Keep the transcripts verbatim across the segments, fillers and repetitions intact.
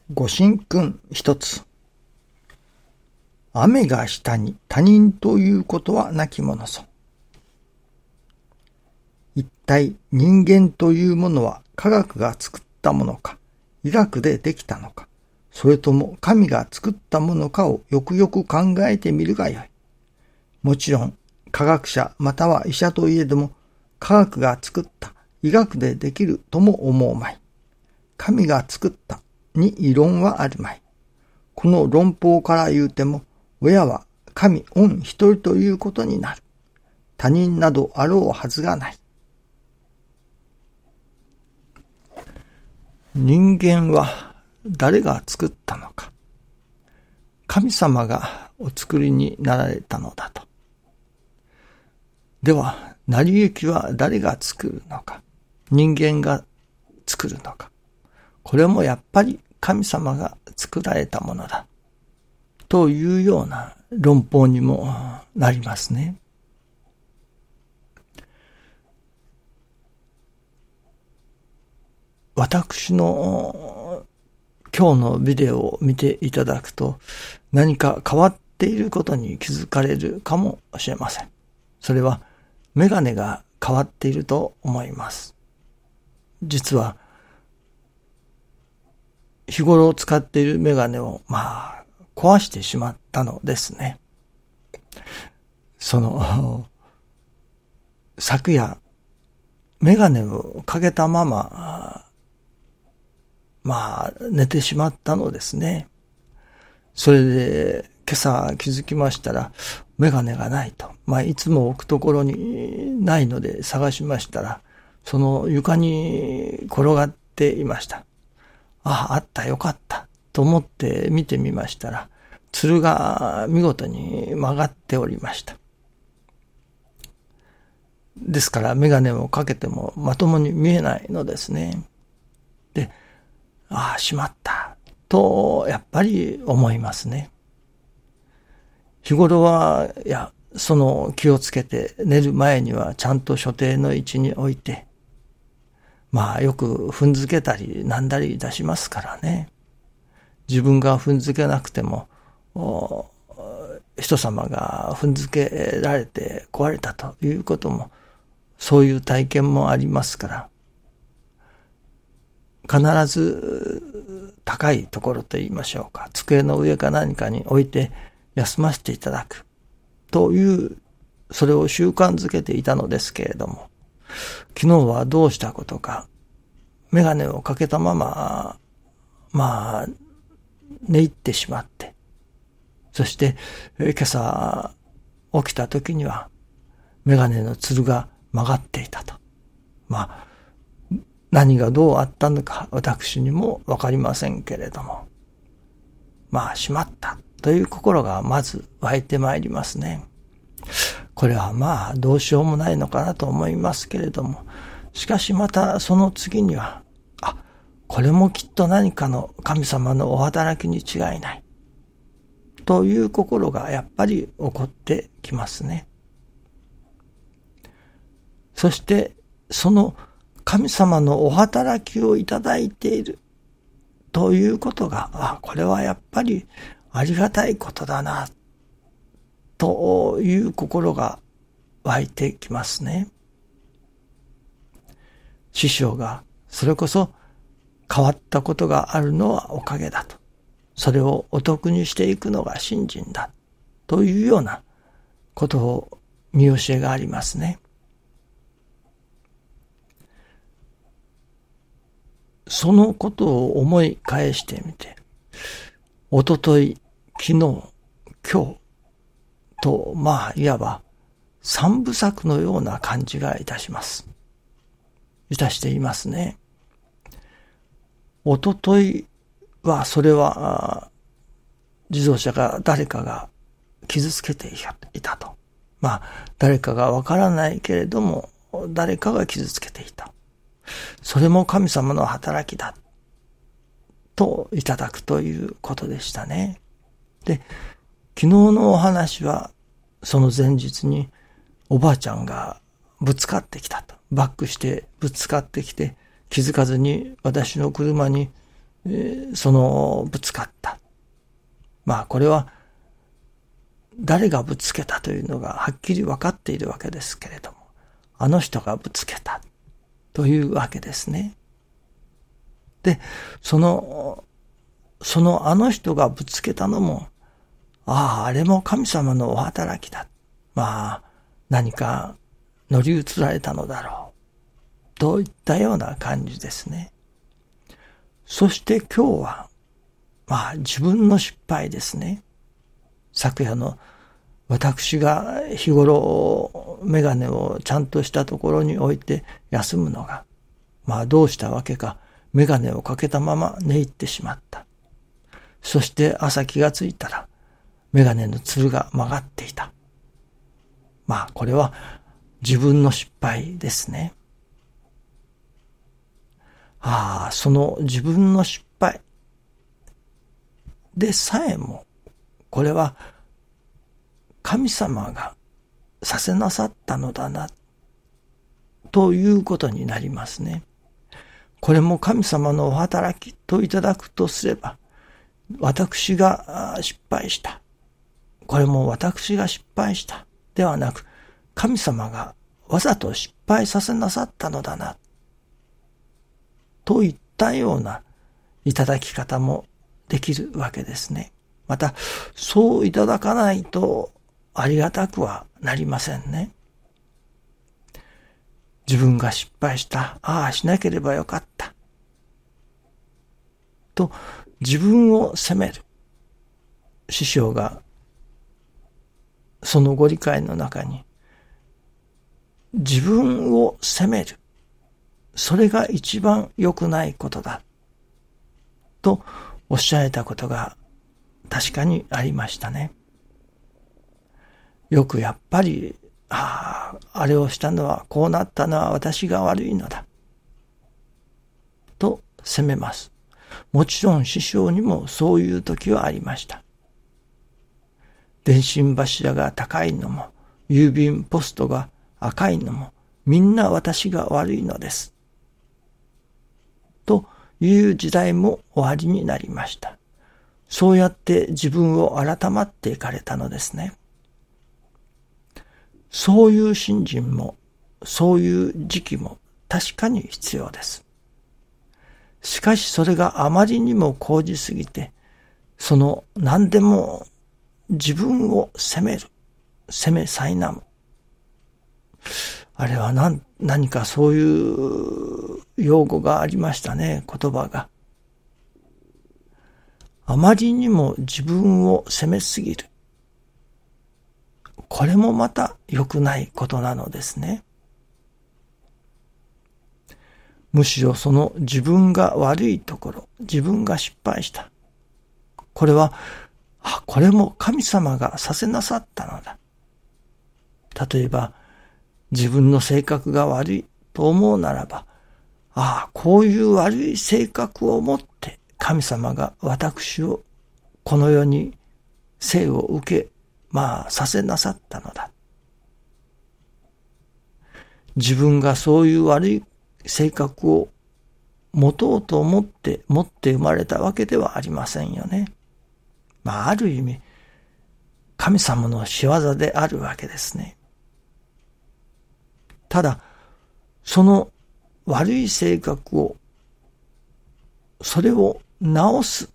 ご神君一つ。雨が下に他人ということはなきものぞ。一体人間というものは科学が作ったものか、医学でできたのか、それとも神が作ったものかをよくよく考えてみるがよい。もちろん科学者または医者といえども、科学が作った医学でできるとも思うまい。神が作ったに異論はあるまい。この論法から言うても、親は神御一人ということになる。他人などあろうはずがない。人間は誰が作ったのか。神様がお作りになられたのだと。では、成り行きは誰が作るのか。人間が作るのか。これもやっぱり神様が作られたものだ。というような論法にもなりますね。私の今日のビデオを見ていただくと、何か変わっていることに気づかれるかもしれません。それはメガネが変わっていると思います。実は日頃使っているメガネをまあ壊してしまったのですね。その昨夜メガネをかけたまままあ寝てしまったのですね。それで今朝気づきましたらメガネがないと。まあいつも置くところにないので探しましたら、その床に転がっていました。ああ、あったよかったと思って見てみましたら、つるが見事に曲がっておりました。ですからメガネをかけてもまともに見えないのですね。で、ああ、しまったとやっぱり思いますね。日頃はいや、その気をつけて寝る前にはちゃんと所定の位置に置いて、まあよく踏んづけたりなんだりいたしますからね。自分が踏んづけなくても人様が踏んづけられて壊れたということも、そういう体験もありますから、必ず高いところと言いましょうか、机の上か何かに置いて休ませていただくという、それを習慣づけていたのですけれども、昨日はどうしたことか、メガネをかけたまま、まあ、寝入ってしまって、そして、今朝起きた時には、メガネのつるが曲がっていたと。まあ、何がどうあったのか、私にもわかりませんけれども、まあ、しまったという心がまず湧いてまいりますね。これはまあどうしようもないのかなと思いますけれども、しかしまたその次には、あ、これもきっと何かの神様のお働きに違いないという心がやっぱり起こってきますね。そしてその神様のお働きをいただいているということが、あ、これはやっぱりありがたいことだなという心が湧いてきますね。師匠がそれこそ変わったことがあるのはおかげだと。それをお得にしていくのが信心だというようなことを見教えがありますね。そのことを思い返してみて、おととい、昨日、今日と、まあいわば三部作のような感じがいたします。いたしていますね。おとといはそれは自動車が誰かが傷つけていたと。まあ誰かがわからないけれども誰かが傷つけていた。それも神様の働きだといただくということでしたね。で、昨日のお話はその前日におばあちゃんがぶつかってきたと。バックしてぶつかってきて気づかずに私の車にえー、そのぶつかった。まあこれは誰がぶつけたというのがはっきり分かっているわけですけれども、あの人がぶつけたというわけですね。で、その、そのあの人がぶつけたのも、ああ、あれも神様のお働きだ。まあ、何か乗り移られたのだろう。といったような感じですね。そして今日は、まあ自分の失敗ですね。昨夜の私が日頃メガネをちゃんとしたところに置いて休むのが、まあどうしたわけかメガネをかけたまま寝入ってしまった。そして朝気がついたらメガネのつるが曲がっていた。まあこれは自分の失敗ですね。ああ、その自分の失敗でさえも、これは神様がさせなさったのだな、ということになりますね。これも神様のお働きといただくとすれば、私が失敗した。これも私が失敗した。ではなく、神様がわざと失敗させなさったのだな、といったようないただき方もできるわけですね。また、そういただかないとありがたくはなりませんね。自分が失敗した。ああ、しなければよかった。と、自分を責める。師匠が、そのご理解の中に、自分を責める。それが一番良くないことだ。とおっしゃられたことが確かにありましたね。よくやっぱり、ああ、あれをしたのは、こうなったのは私が悪いのだ。と責めます。もちろん師匠にもそういう時はありました。電信柱が高いのも、郵便ポストが赤いのも、みんな私が悪いのです。という時代も終わりになりました。そうやって自分を改まっていかれたのですね。そういう信心も、そういう時期も確かに必要です。しかしそれがあまりにも高じすぎて、その何でも自分を責める、責め苛む。あれは何、何かそういう用語がありましたね、言葉が。あまりにも自分を責めすぎる。これもまた良くないことなのですね。むしろその自分が悪いところ、自分が失敗した。これは、あ、これも神様がさせなさったのだ。例えば、自分の性格が悪いと思うならば、ああ、こういう悪い性格を持って神様が私をこの世に生を受け、まあさせなさったのだ。自分がそういう悪い性格を持とうと思って持って生まれたわけではありませんよね。まあある意味神様の仕業であるわけですね。ただ、その悪い性格を、それを直す、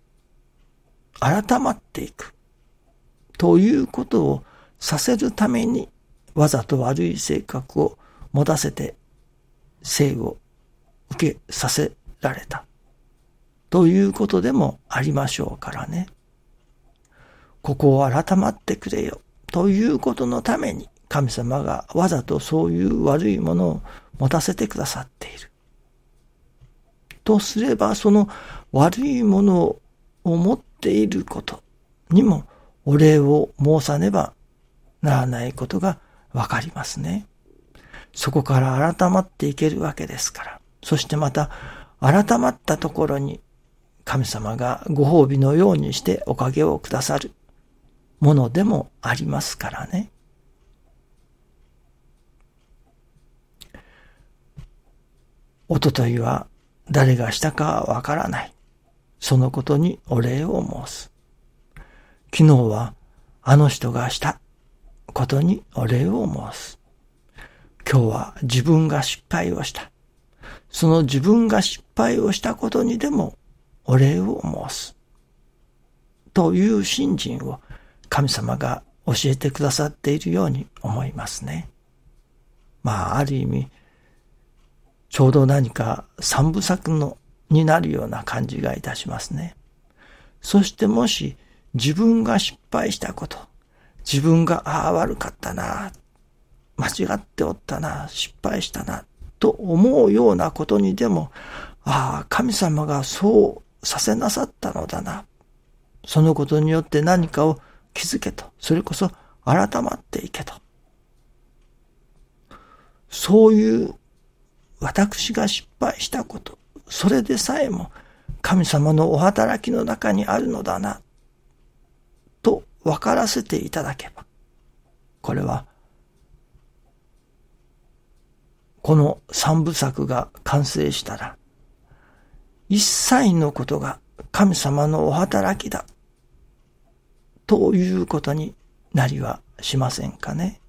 改まっていく、ということをさせるために、わざと悪い性格を持たせて、生を受けさせられた、ということでもありましょうからね。ここを改まってくれよ、ということのために、神様がわざとそういう悪いものを持たせてくださっている。とすれば、その悪いものを持っていることにもお礼を申さねばならないことがわかりますね。そこから改まっていけるわけですから。そしてまた改まったところに神様がご褒美のようにしておかげをくださるものでもありますからね。おとといは誰がしたかわからない。 そのことにお礼を申す。昨日はあの人がしたことにお礼を申す。今日は自分が失敗をした。その自分が失敗をしたことにでもお礼を申す。という信心を神様が教えてくださっているように思いますね。まあ、ある意味、ちょうど何か三部作のになるような感じがいたしますね。そしてもし自分が失敗したこと、自分がああ悪かったな、間違っておったな、失敗したな、と思うようなことにでも、ああ、神様がそうさせなさったのだな。そのことによって何かを気づけと、それこそ改まっていけと。そういう私が失敗したこと、それでさえも神様のお働きの中にあるのだな、と分からせていただけば、これは、この三部作が完成したら、一切のことが神様のお働きだ、ということになりはしませんかね。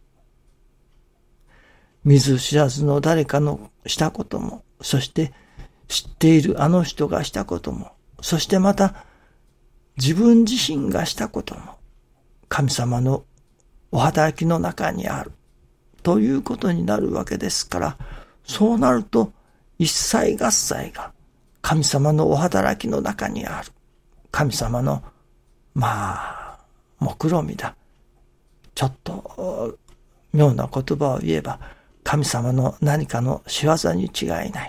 見ず知らずの誰かのしたことも、そして知っているあの人がしたことも、そしてまた自分自身がしたことも、神様のお働きの中にあるということになるわけですから、そうなると一切合切が神様のお働きの中にある。神様の、まあ、目論みだ。ちょっと妙な言葉を言えば、神様の何かの仕業に違いない。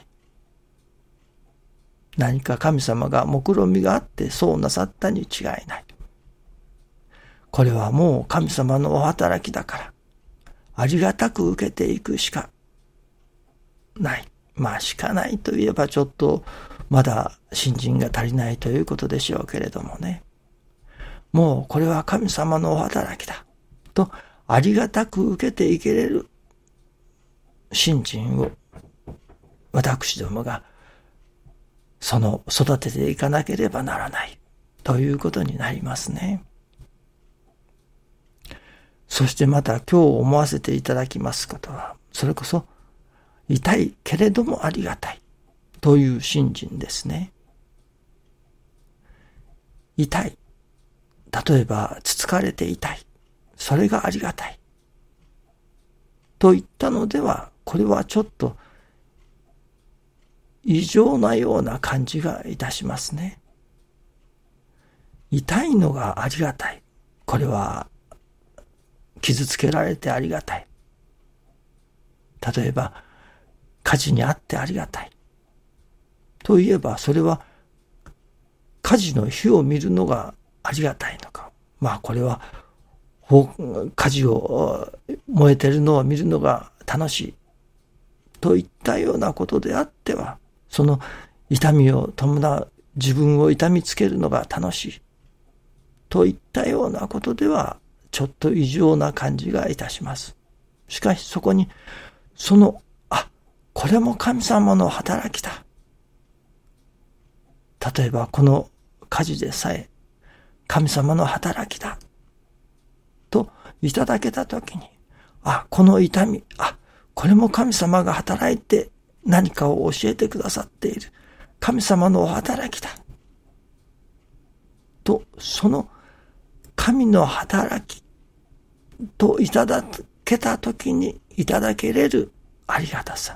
何か神様が目論みがあってそうなさったに違いない。これはもう神様のお働きだから、ありがたく受けていくしかない。まあしかないといえばちょっとまだ信心が足りないということでしょうけれどもね。もうこれは神様のお働きだとありがたく受けていけれる信心を私どもがその育てていかなければならないということになりますね。そしてまた今日思わせていただきますことは、それこそ痛いけれどもありがたいという信心ですね。痛い。例えば、つつかれて痛い。それがありがたい。と言ったのでは、これはちょっと異常なような感じがいたしますね。痛いのがありがたい。これは傷つけられてありがたい。例えば、火事にあってありがたい。といえば、それは火事の火を見るのがありがたいのか。まあこれは火事を燃えてるのを見るのが楽しいといったようなことであっては、その痛みを伴う自分を痛みつけるのが楽しいといったようなことではちょっと異常な感じがいたします。しかしそこにそのあこれも神様の働きだ。例えばこの火事でさえ神様の働きだといただけたときに、あ、この痛み、あ、これも神様が働いて何かを教えてくださっている。神様のお働きだ。と、その神の働きといただけたときにいただけれるありがたさ。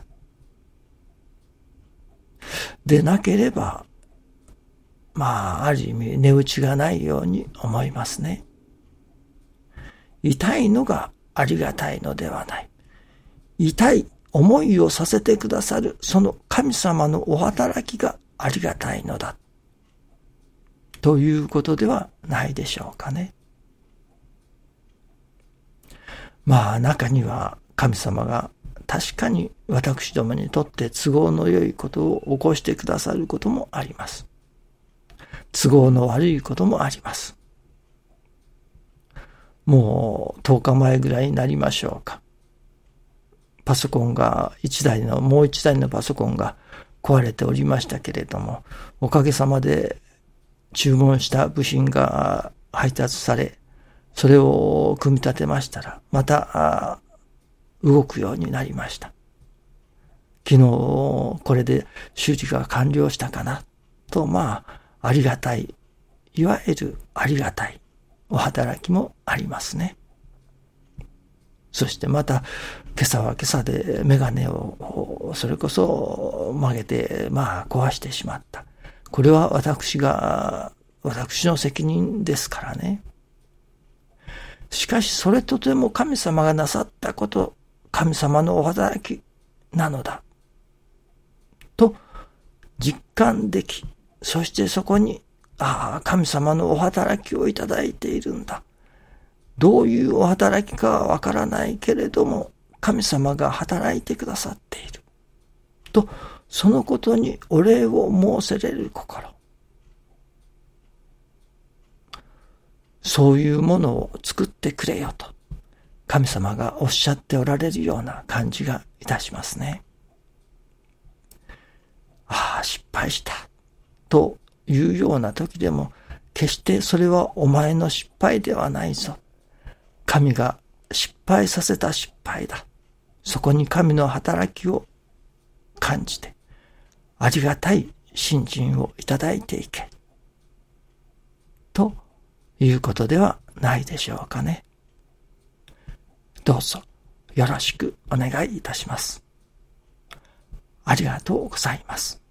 でなければ、まあ、ある意味、値打ちがないように思いますね。痛いのがありがたいのではない。痛い思いをさせてくださる、その神様のお働きがありがたいのだ。ということではないでしょうかね。まあ、中には神様が確かに私どもにとって都合の良いことを起こしてくださることもあります。都合の悪いこともあります。もうとおかまえぐらいになりましょうか。パソコンが一台の、もう一台のパソコンが壊れておりましたけれども、おかげさまで注文した部品が配達され、それを組み立てましたら、また動くようになりました。昨日これで修理が完了したかなと、まあ、ありがたい、いわゆるありがたいお働きもありますね。そしてまた、今朝は今朝でメガネをそれこそ曲げて、まあ壊してしまった。これは私が、私の責任ですからね。しかしそれとても神様がなさったこと、神様のお働きなのだ。と実感でき、そしてそこに、ああ、神様のお働きをいただいているんだ。どういうお働きかはわからないけれども、神様が働いてくださっている。と、そのことにお礼を申せれる心。そういうものを作ってくれよと、神様がおっしゃっておられるような感じがいたしますね。ああ、失敗した。というような時でも、決してそれはお前の失敗ではないぞ。神が失敗させた失敗だ。そこに神の働きを感じて、ありがたい信心をいただいていけ。ということではないでしょうかね。どうぞよろしくお願いいたします。ありがとうございます。